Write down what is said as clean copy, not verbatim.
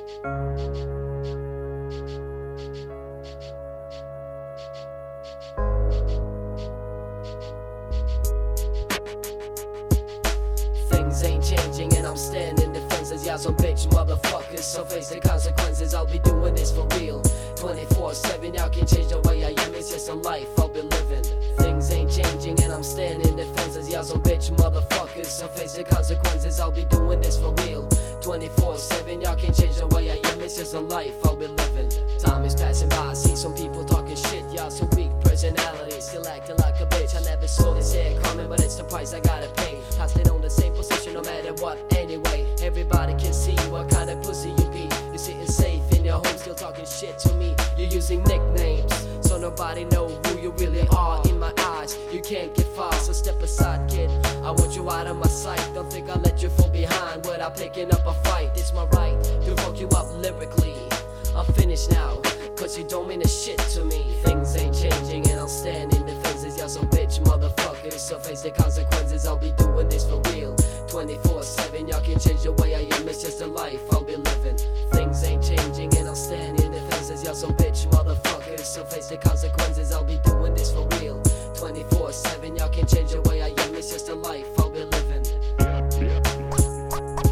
Things ain't changing and I'm standing defenses. Y'all some bitch motherfuckers, so face the consequences. I'll be doing this for real 24/7. Y'all can change the way I am, it's just a life I'll be living. Things ain't changing and I'm standing defenses. Y'all some bitch motherfuckers, so face the consequences. I'll be doing this for real 24/7. Y'all can change the way I am, it's just a life I'll be living. Time is passing by, I see some people talking shit. Y'all some weak personalities, still acting like a bitch. I never saw this hair coming, but it's the price I gotta pay. I stayed on the same position no matter what anyway. Everybody can see what kind of pussy you be. You're sitting safe in your home, still talking shit to me. You're using nicknames, so nobody know who you really are. In my eyes, you can't get far, so step aside, kid. I want you out of my sight. Don't think I'll let you fall behind without picking up a fight. It's my right to fuck you up lyrically. I'm finished now, cause you don't mean a shit to me. Things ain't changing and I'll stand in defenses. Y'all some bitch motherfuckers, so face the consequences. I'll be doing this for real 24/7. Y'all can change the way I am, it's just a life I'll be living. Things ain't changing and I'll stand in defenses. Y'all some bitch motherfuckers, so face the consequences.